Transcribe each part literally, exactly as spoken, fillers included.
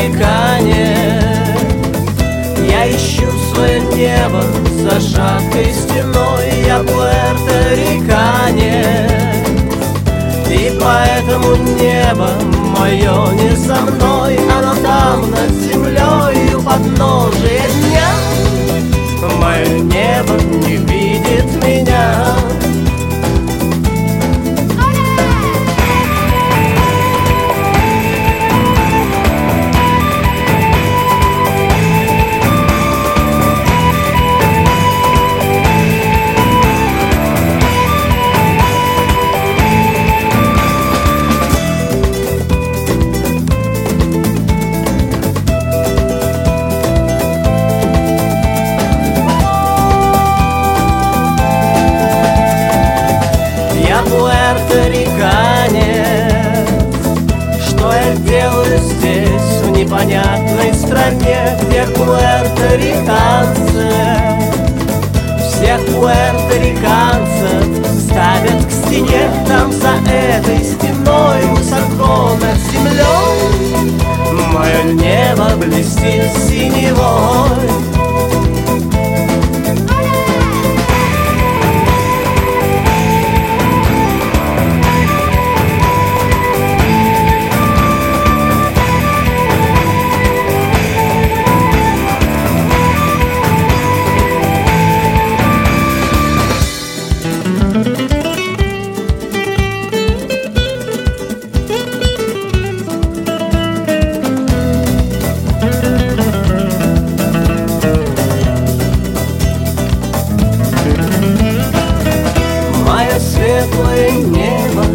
пуэрториканец. Я ищу свое небо за шаткой стеной. Я пуэрториканец, и поэтому небо мое не со мной. Оно там над землей у подножия дня. Мое небо не видит меня. Пуэрториканец, что я делаю здесь, в непонятной стране, где пуэрториканцы всех пуэрториканцев ставят к стене. Там за этой стеной, высоко над землей, мое небо блестит синевой. Светлое небо,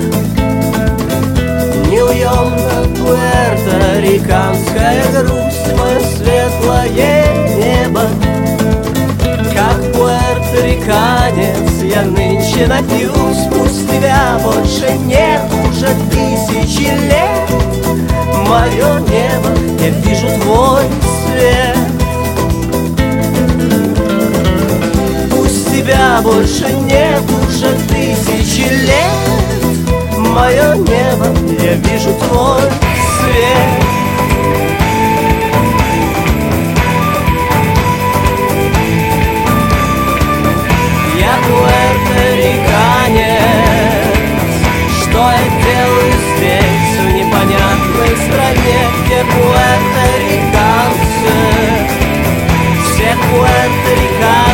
неуемно пуэрториканская грусть. Мое светлое небо, как пуэрториканец, я нынче напьюсь. Пусть тебя больше нет уже тысячи лет. Мое небо, я вижу твой свет. Пусть тебя больше нет уже тысячи лет. Мое небо, я вижу твой свет. Я пуэрториканец, что я делаю здесь, в непонятной стране, где пуэрториканцы всех пуэрториканцев